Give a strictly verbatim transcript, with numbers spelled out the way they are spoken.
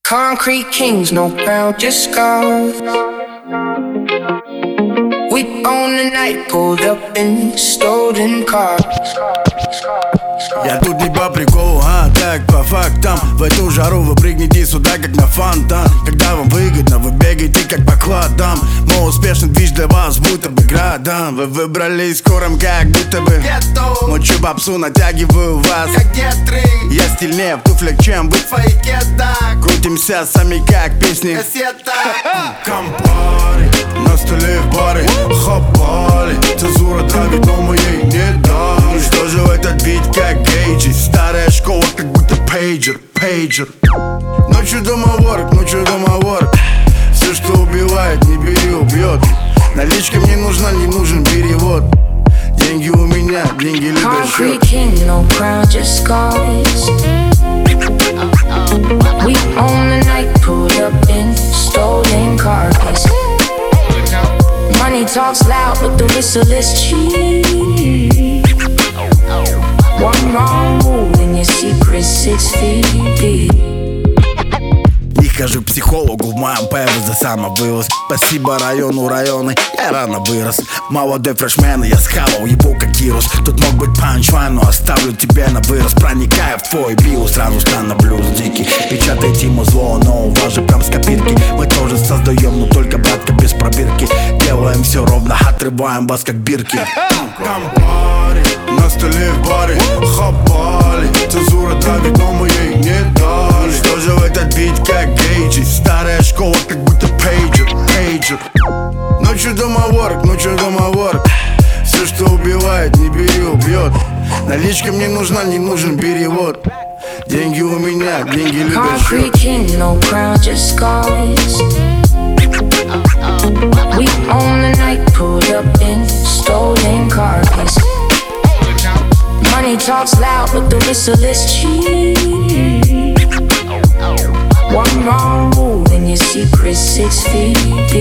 Concrete kings, no crown, just scars. We own the night, pulled up in stolen cars. Я тут не по приколу, а так по фактам. В эту жару вы прыгните сюда, как на фонтан. Когда вам выгодно, вы бегаете как по кладам. Мой успешный движ для вас будто бы градом. Вы выбрались скорым, как будто бы ночью попсу натягиваю вас, как гетры. Я стильнее в туфлях, чем вы в твоих кедах. Крутимся сами, как песни Кассета. Компари, на столе в баре хапали. Цензура травит, но мы ей не дали. Что же в этот бит, как Гейджи? Старая школа, как будто пейджер, пейджер. Ночью дома ворк, ночью дома ворк. Все, что убивает, не бери, убьет. Наличка мне нужна, не нужен перевод. Деньги у меня, деньги любят счет. Concrete king, no crown, just scars. We own the night, pulled up in stolen cars. Money talks loud, but the whistle is cheap. One wrong move and your secret six feet deep. Не хожу к психологу, в моем ПВЗ самовывоз. Спасибо району, районы, я рано вырос. Молодой фрешмен, я схавал его как Кирус. Тут мог быть панчлайн, но оставлю тебе на вырос. Проникая в твой био, сразу становлюсь дикий. Печатайте ему зло, но у вас же прям с копирки. Мы тоже создаем, но только, братка, без пробирки. Делаем все ровно, отрываем вас как бирки. Компари, на столе в баре хапали. Цензура травит, но мы ей не дали. Что же в этот бит, как Гейджи? Старая школа, как будто пейджер, пейджер. Ночью дома ворк, ночью дома ворк. Все, что убивает, не бери, убьет. Наличка мне нужна, не нужен перевод. Деньги у меня, деньги любят счет. Concrete king, no crown, just scars. We own the night, pulled up in stolen cars. Money talks loud, but the whistle is cheap. One wrong move and your secret six feet deep.